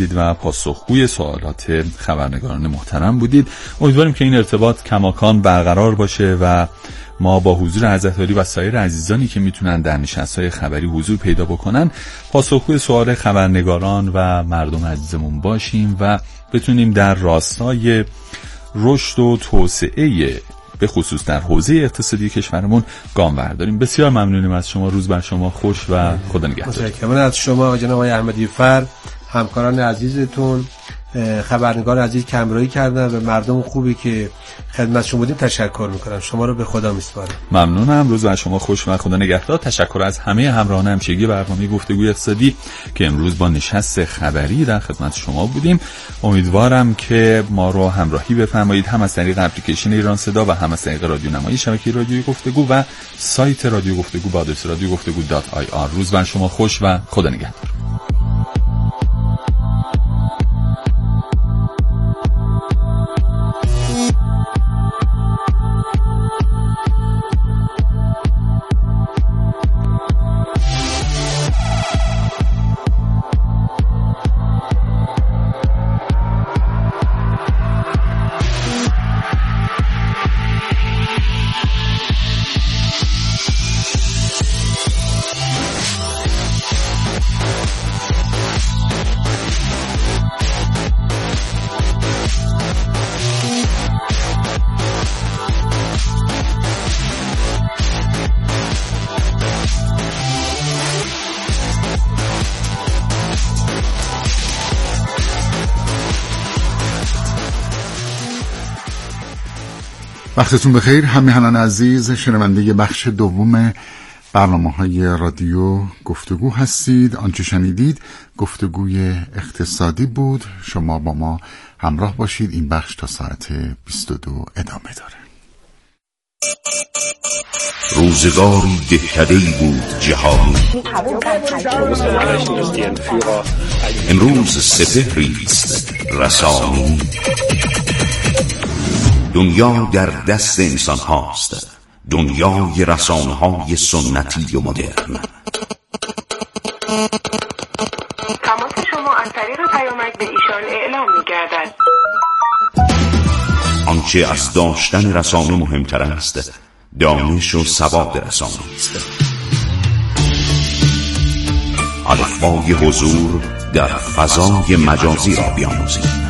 بودید و پاسخگوی سوالات خبرنگاران محترم بودید. امیدواریم که این ارتباط کماکان برقرار باشه و ما با حضور حضرت عالی و سایر عزیزانی که میتونن در نشست‌های خبری حضور پیدا بکنن پاسخگوی سوال خبرنگاران و مردم عزیزمون باشیم و بتونیم در راستای رشد و توسعه به خصوص در حوزه اقتصادی کشورمون گام برداریم. بسیار ممنونیم از شما. روز بر شما خوش و خدا نگهدار. متشکرم از شما جناب آقای احمدی فر، همکاران عزیزتون، خبرنگار عزیز که همراهی کردن و مردم خوبی که خدمت شما بودیم تشکر میکنم. شما رو به خدا میسپارم. ممنونم. روز بر شما خوش و خدا نگهدار. تشکر از همه همراهان همیشگی برنامه گفتگوی اقتصادی که امروز با نشست خبری در خدمت شما بودیم. امیدوارم که ما رو همراهی بفرمایید، هم از طریق اپلیکیشن ایران صدا و هم از طریق رادیو نمایی شبکه رادیوی گفتگو و سایت رادیو گفتگو با آدرس radiogoftego.ir. روز بر شما خوش و خدا نگهدار. وقتتون بخیر. همیهنان عزیز، شنونده بخش دوم برنامه‌های رادیو گفتگو هستید. آنچه شنیدید گفتگوی اقتصادی بود. شما با ما همراه باشید. این بخش تا ساعت 22 ادامه داره. روزگاری دهکده‌ای بود جهانی، امروز سپهری است رسانی. دنیا در دست انسان هاست، دنیای رسانه های سنتی و مدرن. تماس شما از طریق پیامک به ایشان اعلام می گردد. آنچه از داشتن رسانه مهمتر است دانش و سواد رسانه است. الفبای حضور در فضای مجازی را بیاموزید.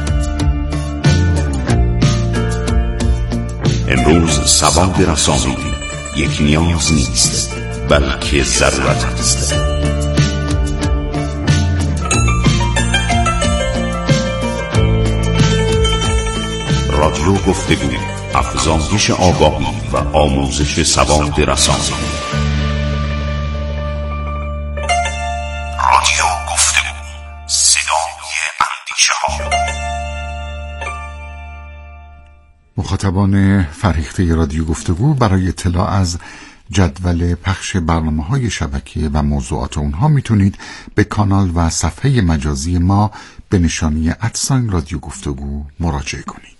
امروز سواد رسانه‌ای یک نیاز نیست بلکه ضرورت است. رادیو گفتگو، افزایش آگاهی و آموزش سواد رسانه‌ای. رادیو گفتگو، صدای اندیشه‌ها. مخاطبان فرهیخته رادیو گفتگو، برای اطلاع از جدول پخش برنامه‌های شبکه و موضوعات اونها میتونید به کانال و صفحه مجازی ما به نشانی @رادیو گفتگو مراجعه کنید.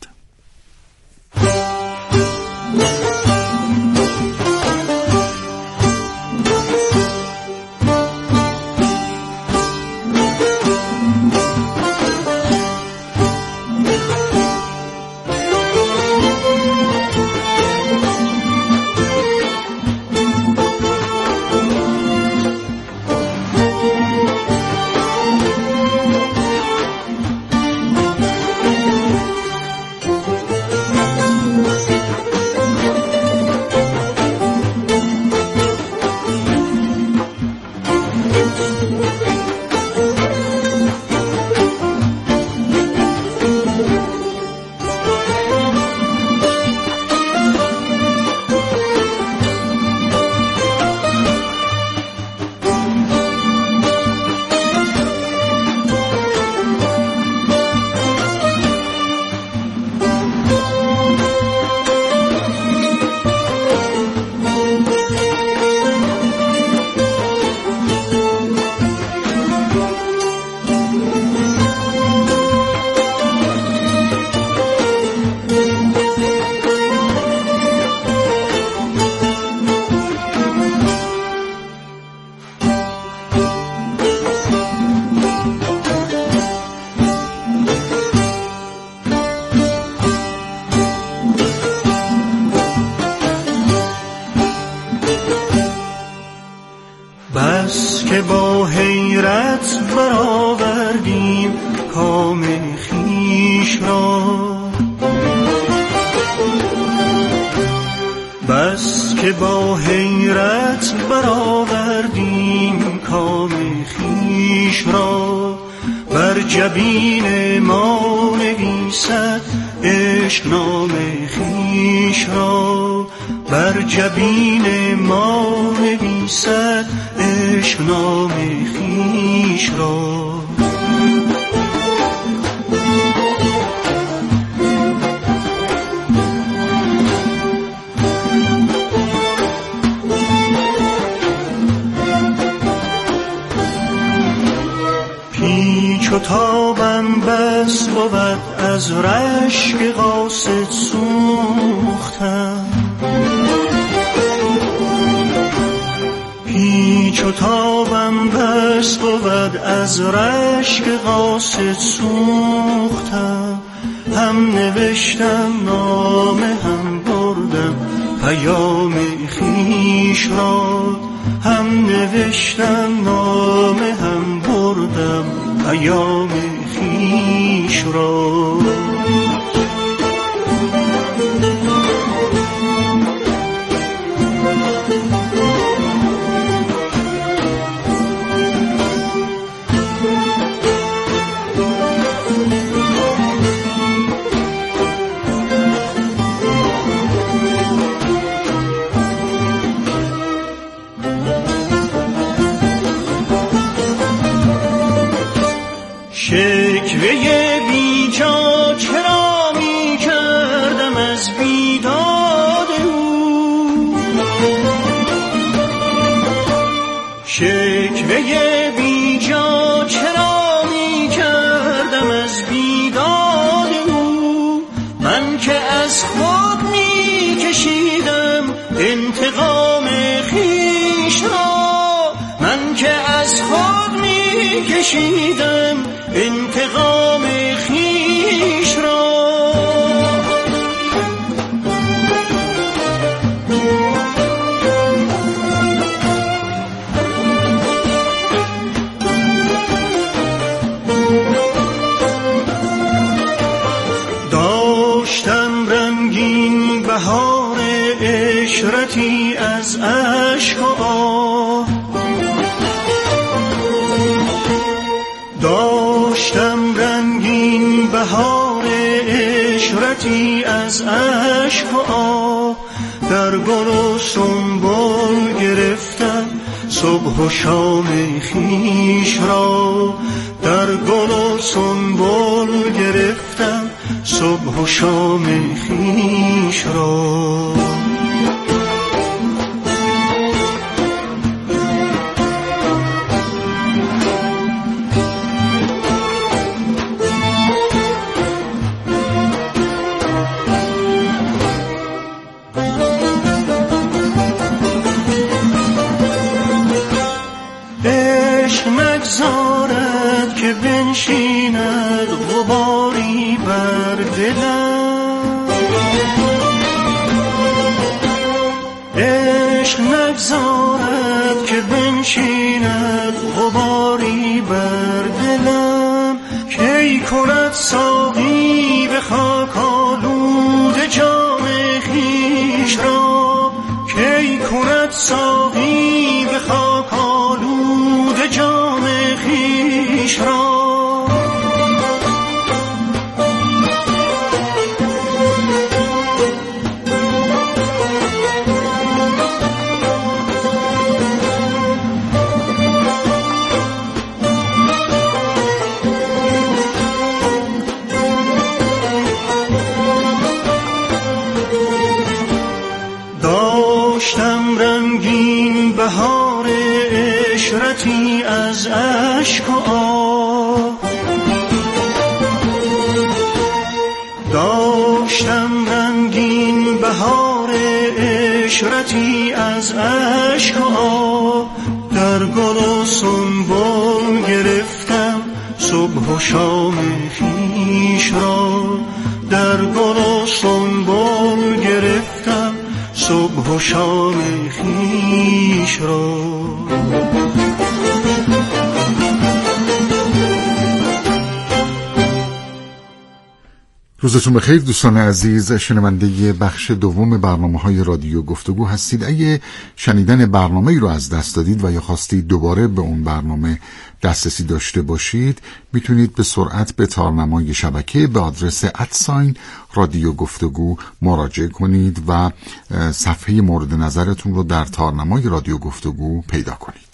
را، بس که با حیرت برآوردیم کام خویش را. بر جبین ما نویسد عشق نام خویش را، بر جبین ما نویسد عشق نام خویش را. پیچ و تابم بس بود از رشک قاصد سوختم، پیچ و تابم بس بود از رشک قاصد سوختم. هم نوشتم نامه هم بردم پیام خویش را، هم نوشتم نامه هم بردم پیام خویش را. شکوه بیجا چرا می کردم از بیداد او، شکوه بیجا چرا می کردم از بیداد او. من که از خود می کشیدم انتقام خویش را، من که از خود می کشیدم انتقام خویش را. داشتم رنگین بهار عشرتی از اشک و آه، داشتم رنگین بهار عشرتی از اشک و آه. در گل و سنبل گرفتم صبح و شام خویش را، در گل و سنبل گرفتم صبح و شام خویش را. نگذارد که بنشیند غباری بر دلم، عشق نگذارد که بنشیند غباری بر دلم. کی کند ساقی به خاک آلود جام خویش را، کی کند ساقی به خاک آلود جام خویش را. داشتم رنگین بهار عشرتی از اشک و آه، داشتم رنگین بهار عشرتی از اشک و آه. در گل و سنبل گرفتم صبح و شام خویش را، در گل و سنبل گرفتم صبح و شام خویش را. روزتون بخیر دوستان عزیز، شنونده بخش دوم برنامه‌های رادیو گفتگو هستید. اگه شنیدن برنامه‌ای رو از دست دادید و یا خواستید دوباره به اون برنامه دسترسی داشته باشید، میتونید به سرعت به تارنمای شبکه به آدرس @رادیو گفتگو مراجعه کنید و صفحه مورد نظرتون رو در تارنمای رادیو گفتگو پیدا کنید.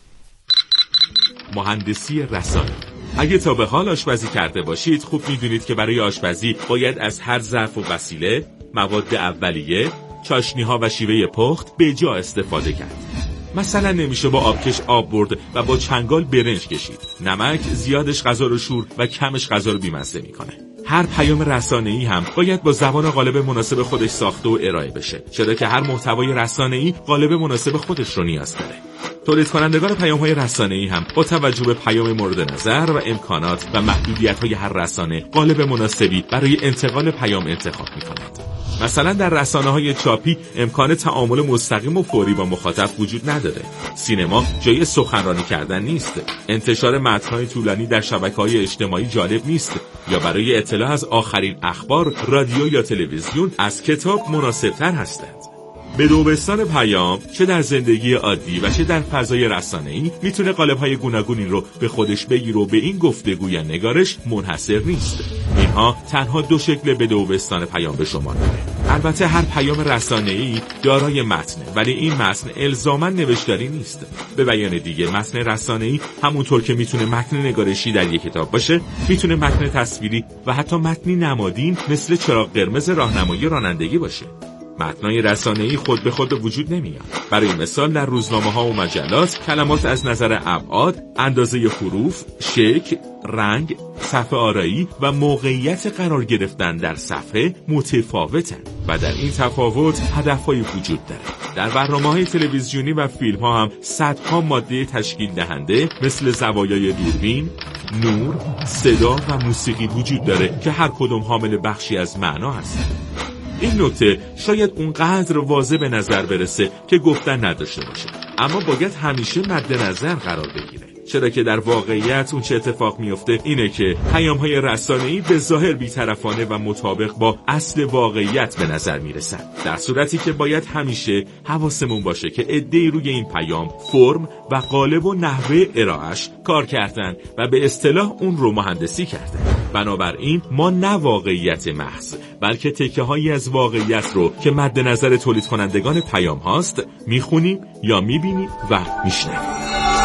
مهندسی رسانه. اگه تا به حال آشپزی کرده باشید، خوب میدونید که برای آشپزی باید از هر ظرف و وسیله، مواد اولیه، چاشنی‌ها و شیوه پخت به جا استفاده کرد. مثلا نمیشه با آبکش آب برد و با چنگال برنج کشید. نمک زیادش غذا رو شور و کمش غذا رو بی‌مزه میکنه. هر پیام رسانه‌ای هم باید با زبان و قالب مناسب خودش ساخته و ارائه بشه، چرا که هر محتوای رسانه‌ای قالب مناسب خودش رو نیاز داره. تولید کنندگان پیام‌های رسانه‌ای هم با توجه به پیام مورد نظر و امکانات و محدودیت‌های هر رسانه قالب مناسبی برای انتقال پیام انتخاب می‌کنند. مثلا در رسانه‌های چاپی امکان تعامل مستقیم و فوری با مخاطب وجود نداره. سینما جای سخنرانی کردن نیست. انتشار متن‌های طولانی در شبکه‌های اجتماعی جالب نیست. یا برای اطلاع از آخرین اخبار رادیو یا تلویزیون از کتاب مناسب‌تر هستند. بدوبستان پیام چه در زندگی عادی و چه در فضای رسانه‌ای میتونه قالب‌های گوناگونی رو به خودش بگیره و به این گفتگو یا نگارش منحصر نیست. اینها تنها دو شکل بدوبستان پیام به شما میاره. البته هر پیام رسانه‌ای دارای متنه، ولی این متن الزاماً نوشتاری نیست. به بیان دیگه، متن رسانه‌ای همونطور که میتونه متن نگارشی در یک کتاب باشه، میتونه متن تصویری و حتی متنی نمادین مثل چراغ قرمز راهنمایی رانندگی باشه. متنای رسانه‌ای خود به خود وجود نمیاد. برای مثال در روزنامه‌ها و مجلات کلمات از نظر ابعاد، اندازه حروف، شکل، رنگ، صفحه آرایی و موقعیت قرار گرفتن در صفحه متفاوتن و در این تفاوت هدف‌های وجود داره. در برنامه‌های تلویزیونی و فیلم‌ها هم صدها ماده تشکیل دهنده مثل زوایای دوربین، نور، صدا و موسیقی وجود داره که هر کدوم حامل بخشی از معنا هستند. این نکته شاید اونقدر واضح به نظر برسه که گفتن نداشته باشه، اما باید همیشه مد نظر قرار بگیره، چرا که در واقعیت اون چه اتفاق میفته اینه که پیام‌های رسانه‌ای به ظاهر بی‌طرفانه و مطابق با اصل واقعیت به نظر میرسن، در صورتی که باید همیشه حواسمون باشه که عده‌ای روی این پیام فرم و قالب و نحوه ارائه‌اش کار کردن و به اصطلاح اون رو مهندسی کردن. بنابراین ما نه واقعیت محض، بلکه تکه‌هایی از واقعیت رو که مد نظر تولید کنندگان پیام هاست میخونیم یا میبینیم و میشنویم.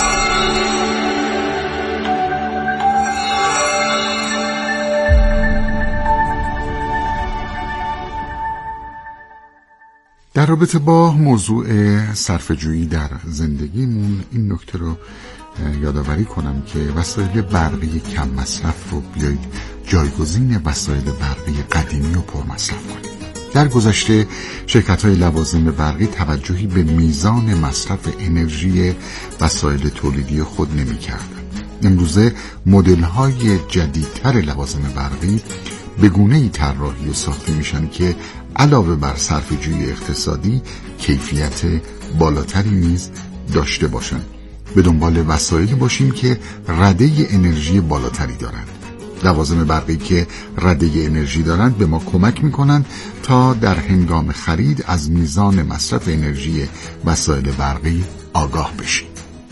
در رابطه با موضوع صرفه‌جویی در زندگیمون این نکته رو یادآوری کنم که وسایل برقی کم مصرف رو بیایید جایگزین وسایل برقی قدیمی و پرمصرف کنید. در گذشته شرکت‌های لوازم برقی توجهی به میزان مصرف انرژی وسایل تولیدی خود نمی‌کردند. امروزه مدل‌های جدیدتر لوازم برقی به گونه‌ای طراحی و ساخته میشن که علاوه بر صرفه‌جویی اقتصادی کیفیت بالاتری نیز داشته باشند. به دنبال وسایلی باشیم که رده انرژی بالاتری دارند. لوازم برقی که رده انرژی دارند به ما کمک میکنند تا در هنگام خرید از میزان مصرف انرژی وسایل برقی آگاه بشیم.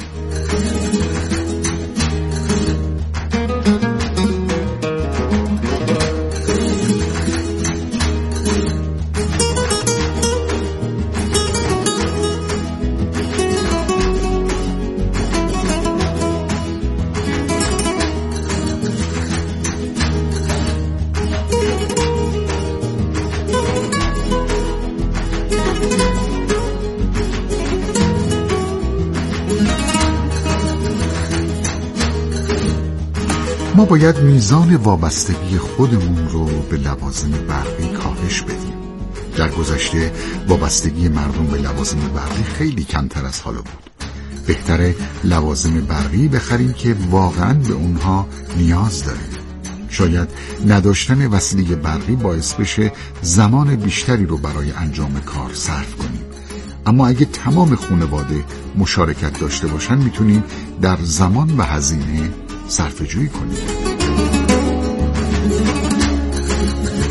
ما باید میزان وابستگی خودمون رو به لوازم برقی کاهش بدیم. در گذشته وابستگی مردم به لوازم برقی خیلی کمتر از حالا بود. بهتره لوازم برقی بخریم که واقعاً به اونها نیاز داریم. شاید نداشتن وسیله برقی باعث بشه زمان بیشتری رو برای انجام کار صرف کنیم. اما اگه تمام خانواده مشارکت داشته باشن میتونیم در زمان و هزینه صرفه‌جویی کنیم.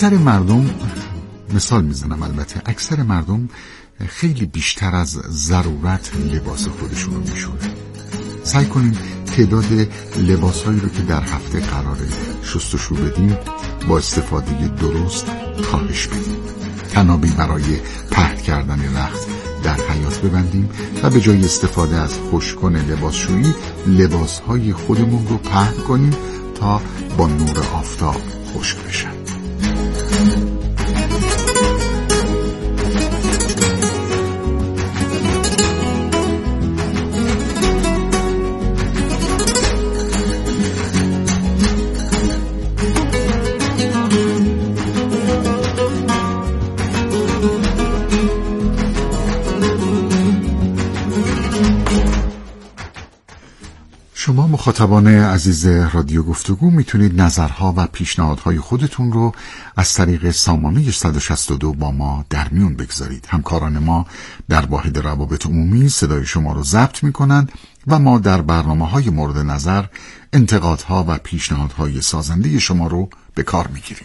اکثر مردم، مثال میزنم البته، اکثر مردم خیلی بیشتر از ضرورت لباس خودشون رو میشورن. سعی کنیم تعداد لباسهایی رو که در هفته قراره شستشو بدیم با استفاده درست کاهش بدیم. تنابی برای پهن کردن رخت در حیاط ببندیم و به جای استفاده از خشک‌کن لباسشویی لباسهای خودمون رو پهن کنیم تا با نور آفتاب خشک بشن. شما مخاطبان عزیز رادیو گفتگو میتونید نظرها و پیشنهادهای خودتون رو از طریق سامانه 162 با ما در میون بگذارید. همکاران ما در واحد روابط عمومی صدای شما رو ضبط میکنند و ما در برنامه‌های مورد نظر انتقادها و پیشنهادهای سازنده شما رو به کار میگیریم.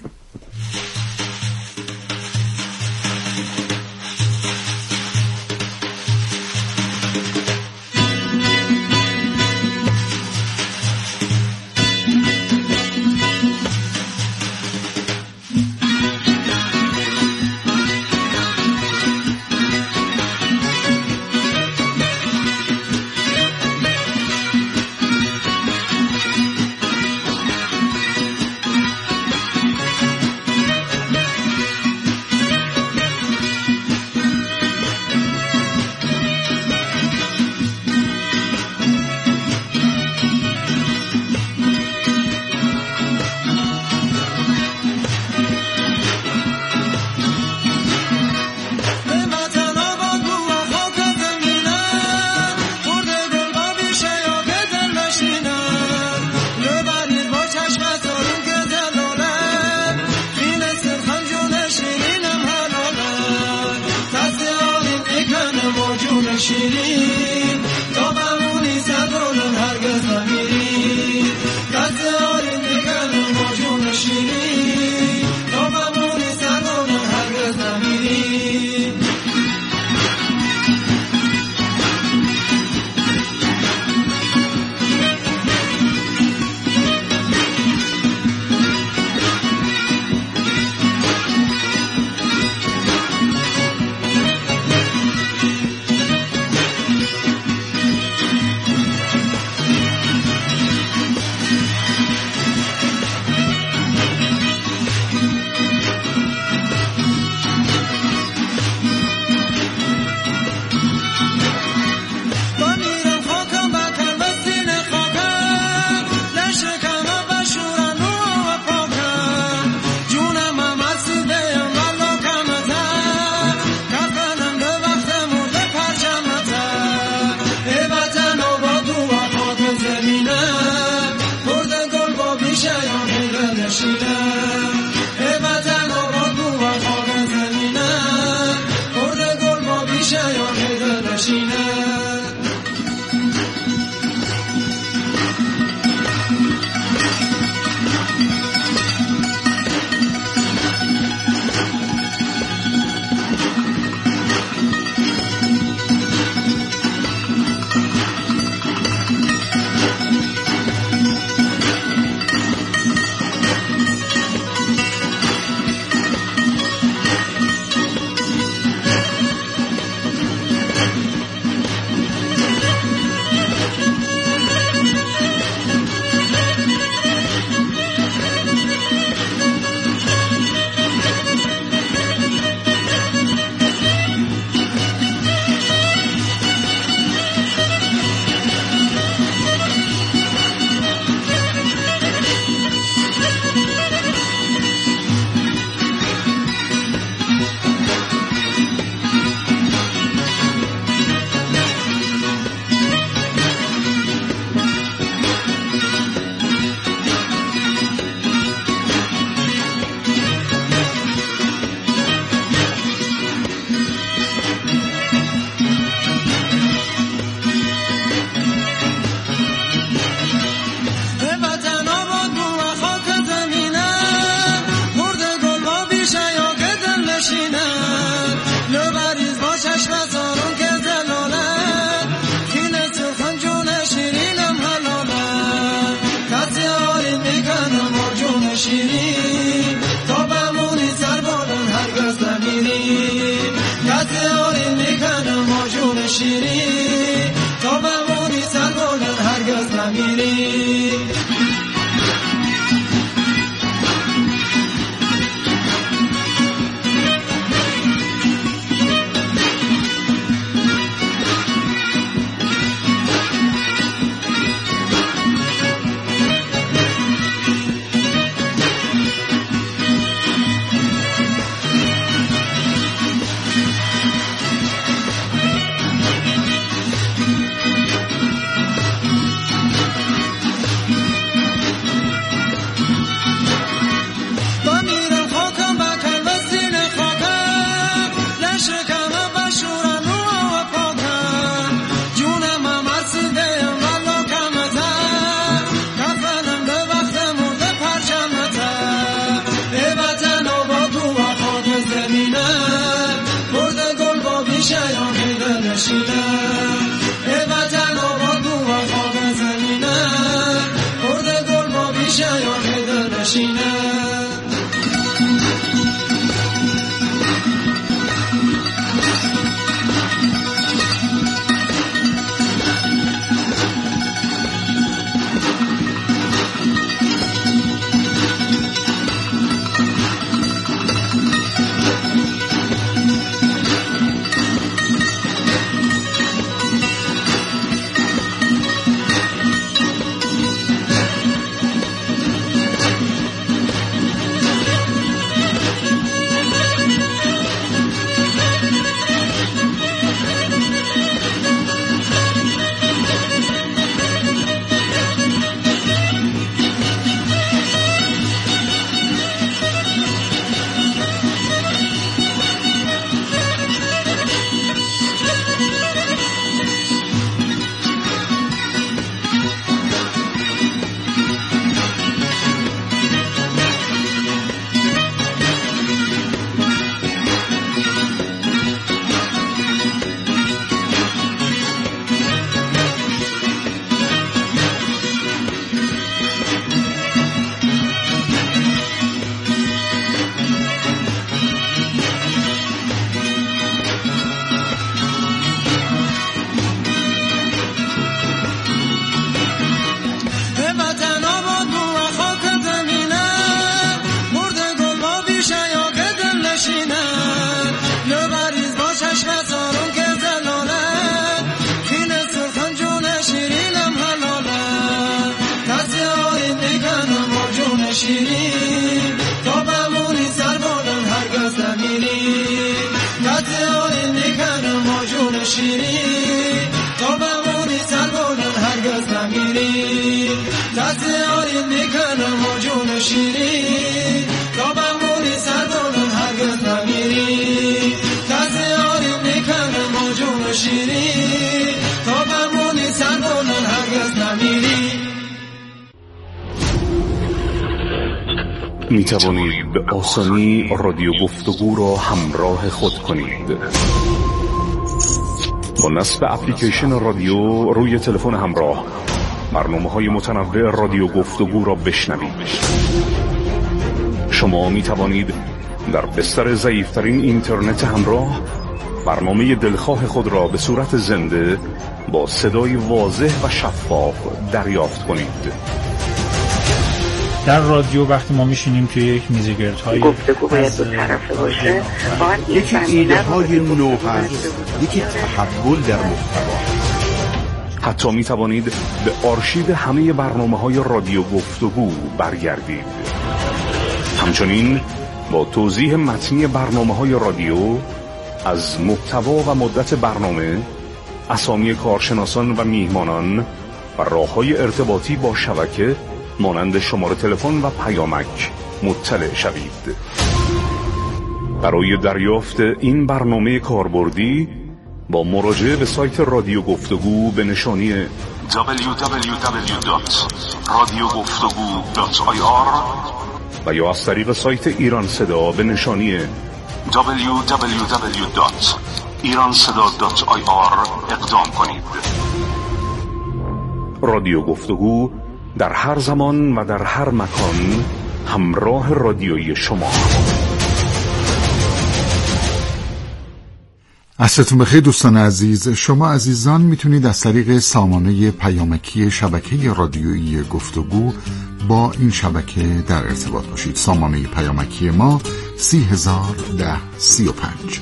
نشینم ای وطن آباد بو و خواب زمینم مرد گل با بیشه یا پیدا نشینم می توانید به آسانی رادیو گفتگو را همراه خود کنید. با نصب اپلیکیشن رادیو روی تلفن همراه برنامه‌های متنوع رادیو گفتگو را بشنوید. شما می توانید در بستر ضعیف‌ترین اینترنت همراه برنامه دلخواه خود را به صورت زنده با صدای واضح و شفاف دریافت کنید. در رادیو وقتی ما میشینیم که یک میزگردهای گفتگو باید دو طرفه باشه، یکی ایده های نو هست، یکی تحول در محتوا. حتی می توانید به آرشیو همه برنامه‌های رادیو گفتگو برگردید. همچنین با توضیح متنی برنامه‌های رادیو از محتوا و مدت برنامه، اسامی کارشناسان و میهمانان و راه‌های ارتباطی با شبکه مانند شماره تلفن و پیامک مطلع شوید. برای دریافت این برنامه کاربردی با مراجعه به سایت رادیو گفتگو به نشانی www.radiogoftegu.ir و یا از طریق سایت ایران صدا به نشانی www.iranseda.ir اقدام کنید. رادیو گفتگو در هر زمان و در هر مکان همراه رادیویی شما. عصرتون بخیر دوستان عزیز. شما عزیزان میتونید از طریق سامانه پیامکی شبکه رادیویی گفتگو با این شبکه در ارتباط باشید. سامانه پیامکی ما 301035.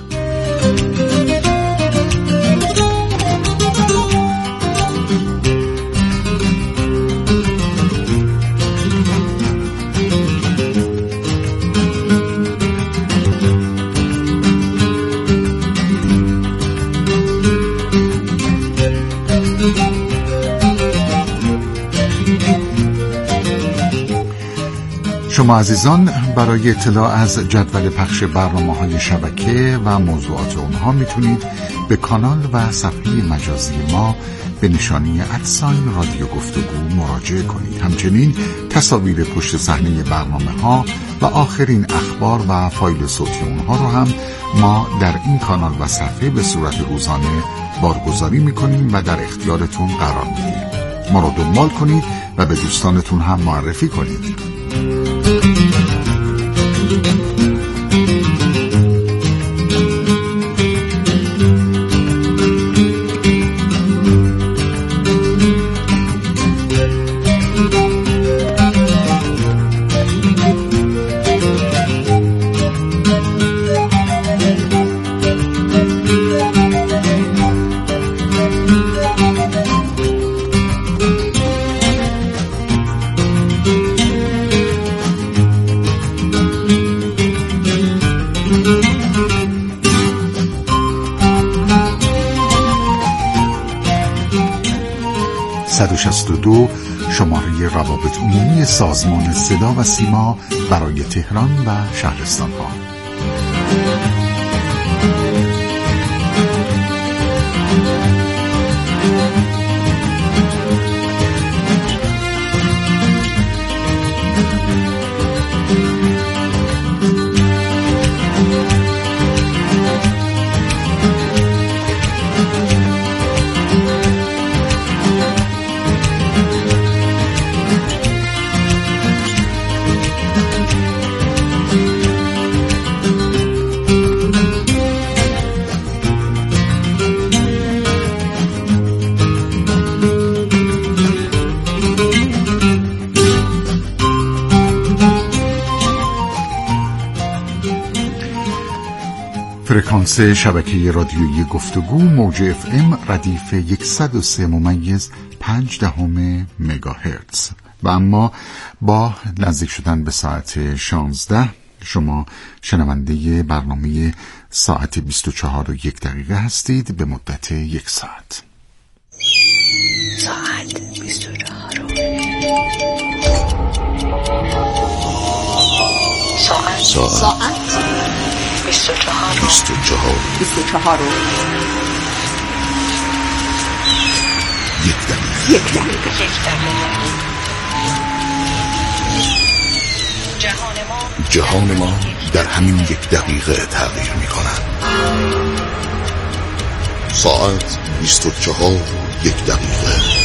شما عزیزان برای اطلاع از جدول پخش برنامه‌های شبکه و موضوعات اونها میتونید به کانال و صفحه مجازی ما به نشانی @رادیو گفتگو مراجعه کنید. همچنین تصاویر پشت صحنه برنامه‌ها و آخرین اخبار و فایل صوتی اونها رو هم ما در این کانال و صفحه به صورت روزانه بارگذاری میکنیم و در اختیارتون قرار میدیم. ما رو دنبال کنید و به دوستانتون هم معرفی کنید. شماره روابط عمومی سازمان صدا و سیما برای تهران و شهرستان ها. فرکانس شبکه رادیویی گفتگو موج FM ردیف 103.5 مگاهرتز. و اما با نزدیک شدن به ساعت 16 شما شنونده برنامه ساعت 24:01 هستید به مدت 1 ساعت. ساعت 24 ساعت 24 یک دقیقه. جهان ما در همین 1 دقیقه تغییر می کند. ساعت 24:01.